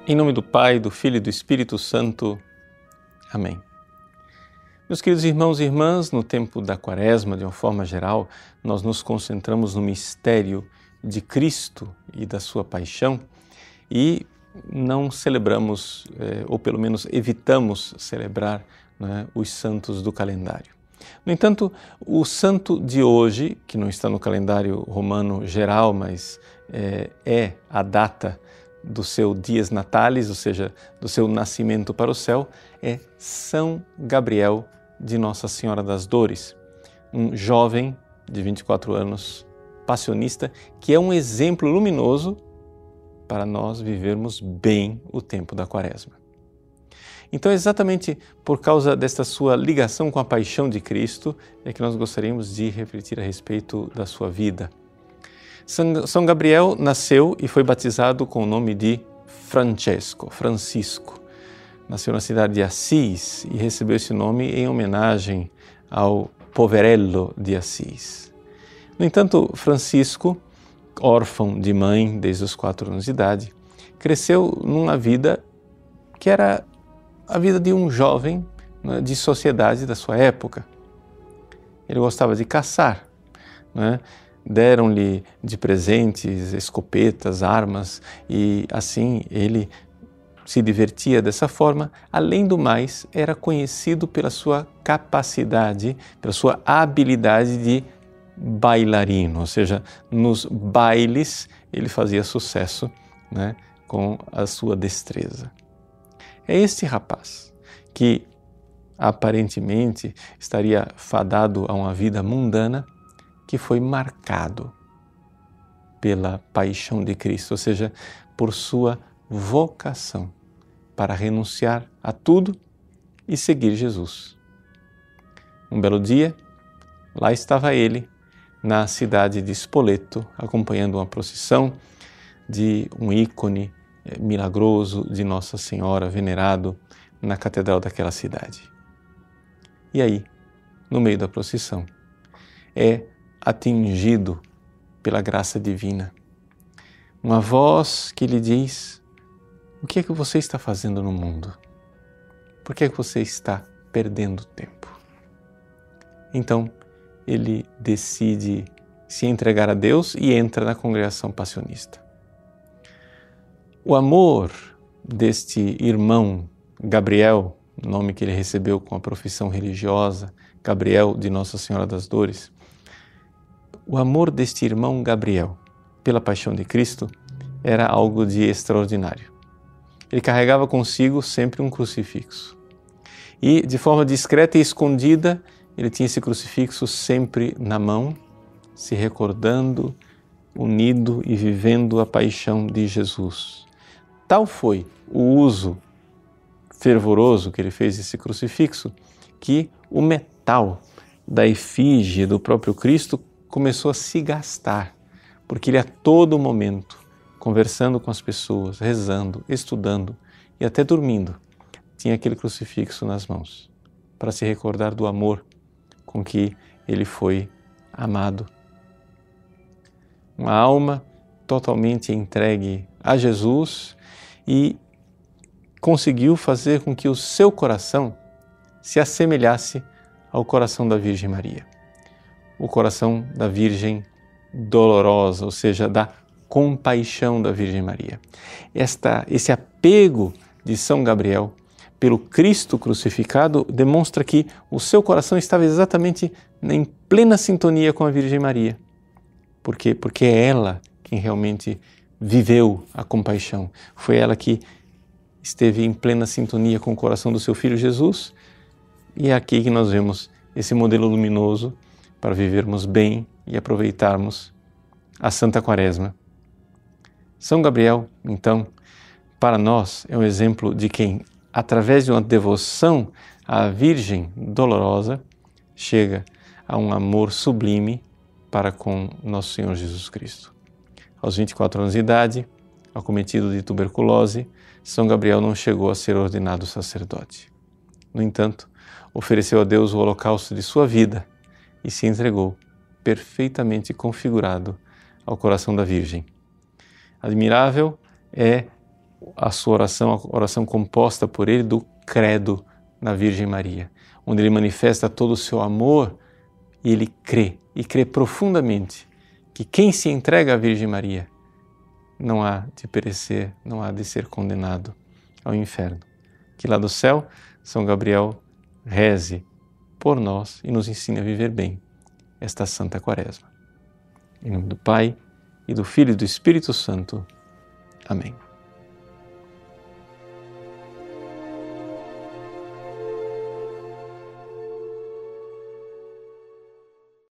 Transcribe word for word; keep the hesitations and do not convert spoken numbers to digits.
Em nome do Pai, do Filho e do Espírito Santo. Amém. Meus queridos irmãos e irmãs, no tempo da Quaresma, de uma forma geral, nós nos concentramos no mistério de Cristo e da sua paixão e não celebramos, eh, ou pelo menos evitamos celebrar, né, os santos do calendário. No entanto, o santo de hoje, que não está no calendário romano geral, mas eh, é a data do seu dies natalis, ou seja, do seu nascimento para o céu, é São Gabriel de Nossa Senhora das Dores, um jovem de vinte e quatro anos, passionista, que é um exemplo luminoso para nós vivermos bem o tempo da Quaresma. Então, exatamente por causa desta sua ligação com a paixão de Cristo, é que nós gostaríamos de refletir a respeito da sua vida. São Gabriel nasceu e foi batizado com o nome de Francesco, Francisco. Nasceu na cidade de Assis e recebeu esse nome em homenagem ao Poverello de Assis. No entanto, Francisco, órfão de mãe desde os quatro anos de idade, cresceu numa vida que era a vida de um jovem, né, de sociedade da sua época. Ele gostava de caçar, né? Deram-lhe de presentes escopetas, armas e assim ele se divertia dessa forma. Além do mais, era conhecido pela sua capacidade, pela sua habilidade de bailarino, ou seja, nos bailes ele fazia sucesso, né, com a sua destreza. É este rapaz que aparentemente estaria fadado a uma vida mundana, que foi marcado pela paixão de Cristo, ou seja, por sua vocação para renunciar a tudo e seguir Jesus. Um belo dia, lá estava ele, na cidade de Spoleto, acompanhando uma procissão de um ícone milagroso de Nossa Senhora, venerado na catedral daquela cidade. E aí, no meio da procissão, é atingido pela graça divina. Uma voz que lhe diz: o que é que você está fazendo no mundo? Por que é que você está perdendo tempo? Então, ele decide se entregar a Deus e entra na congregação passionista. O amor deste irmão Gabriel, nome que ele recebeu com a profissão religiosa, Gabriel de Nossa Senhora das Dores, o amor deste irmão Gabriel pela paixão de Cristo era algo de extraordinário. Ele carregava consigo sempre um crucifixo. E, de forma discreta e escondida, ele tinha esse crucifixo sempre na mão, se recordando, unido e vivendo a paixão de Jesus. Tal foi o uso fervoroso que ele fez desse crucifixo, que o metal da efígie do próprio Cristo começou a se gastar, porque ele a todo momento, conversando com as pessoas, rezando, estudando e até dormindo, tinha aquele crucifixo nas mãos, para se recordar do amor com que ele foi amado. Uma alma totalmente entregue a Jesus e conseguiu fazer com que o seu coração se assemelhasse ao coração da Virgem Maria. O coração da Virgem dolorosa, ou seja, da compaixão da Virgem Maria. Esta, esse apego de São Gabriel pelo Cristo crucificado demonstra que o seu coração estava exatamente em plena sintonia com a Virgem Maria. Por quê? Porque é ela quem realmente viveu a compaixão. Foi ela que esteve em plena sintonia com o coração do seu Filho Jesus. E é aqui que nós vemos esse modelo luminoso para vivermos bem e aproveitarmos a Santa Quaresma. São Gabriel, então, para nós é um exemplo de quem, através de uma devoção à Virgem dolorosa, chega a um amor sublime para com nosso Senhor Jesus Cristo. Aos vinte e quatro anos de idade, acometido de tuberculose, São Gabriel não chegou a ser ordenado sacerdote. No entanto, ofereceu a Deus o holocausto de sua vida e se entregou perfeitamente configurado ao coração da Virgem. Admirável é a sua oração, a oração composta por ele do Credo na Virgem Maria, onde ele manifesta todo o seu amor e ele crê, e crê profundamente que quem se entrega à Virgem Maria não há de perecer, não há de ser condenado ao inferno. Que lá do céu, São Gabriel reze por nós e nos ensine a viver bem esta Santa Quaresma. Em nome do Pai, e do Filho e do Espírito Santo. Amém.